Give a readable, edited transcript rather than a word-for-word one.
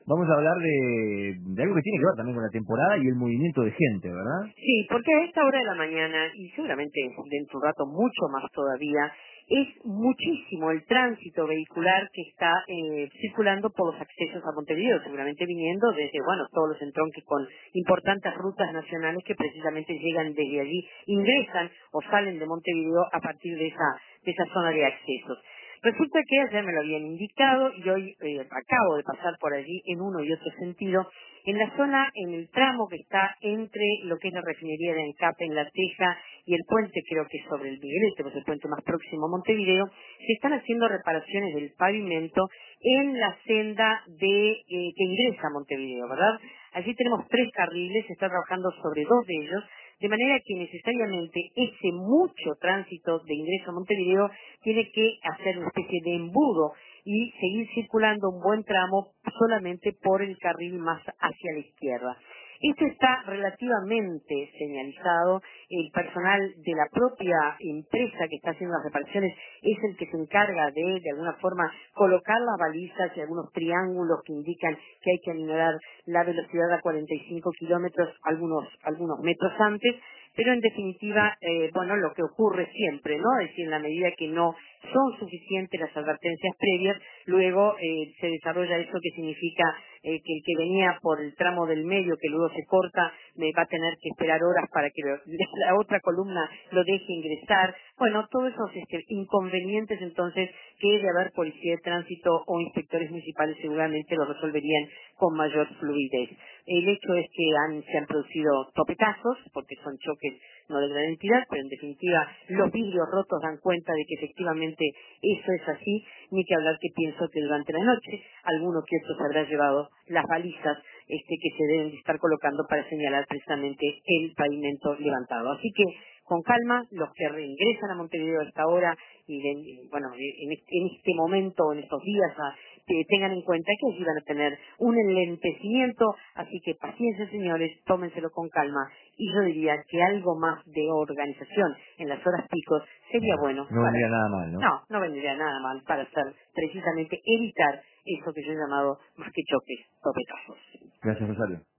Vamos a hablar de algo que tiene que ver también con la temporada y el movimiento de gente, ¿verdad? Sí, porque a esta hora de la mañana, y seguramente dentro de un rato mucho más todavía, es muchísimo el tránsito vehicular que está circulando por los accesos a Montevideo, seguramente viniendo desde, bueno, todos los entronques con importantes rutas nacionales que precisamente llegan desde allí, ingresan o salen de Montevideo a partir de esa zona de accesos. Resulta que ayer me lo habían indicado y hoy acabo de pasar por allí en uno y otro sentido. En la zona, en el tramo que está entre lo que es la refinería de Ancape en La Teja y el puente, creo que es sobre el Miguelete, pues el puente más próximo a Montevideo, se están haciendo reparaciones del pavimento en la senda que ingresa a Montevideo, ¿verdad? Allí tenemos 3 carriles, se está trabajando sobre 2 de ellos, de manera que necesariamente ese mucho tránsito de ingreso a Montevideo tiene que hacer una especie de embudo y seguir circulando un buen tramo solamente por el carril más hacia la izquierda. Esto está relativamente señalizado. El personal de la propia empresa que está haciendo las reparaciones es el que se encarga de alguna forma, colocar las balizas y algunos triángulos que indican que hay que alinear la velocidad a 45 kilómetros algunos metros antes, pero en definitiva, bueno, lo que ocurre siempre, ¿no? Es decir, en la medida que no son suficientes las advertencias previas, luego se desarrolla eso que significa que el que venía por el tramo del medio, que luego se corta, va a tener que esperar horas para que la otra columna lo deje ingresar. Bueno, todos esos inconvenientes, entonces, que de haber policía de tránsito o inspectores municipales seguramente lo resolverían con mayor fluidez. El hecho es que se han producido topetazos, porque son choques no de gran entidad, pero en definitiva los vidrios rotos dan cuenta de que efectivamente eso es así, ni que hablar que pienso que durante la noche alguno que otro se habrá llevado las balizas que se deben de estar colocando para señalar precisamente el pavimento levantado. Así que con calma, los que reingresan a Montevideo a esta hora bueno, en este momento, en estos días, tengan en cuenta que allí van a tener un enlentecimiento, así que paciencia señores, tómenselo con calma y yo diría que algo más de organización en las horas picos sería bueno. No vendría nada mal, ¿no? No vendría nada mal para hacer precisamente evitar eso que yo he llamado más que choques, topetazos. Gracias, Rosario.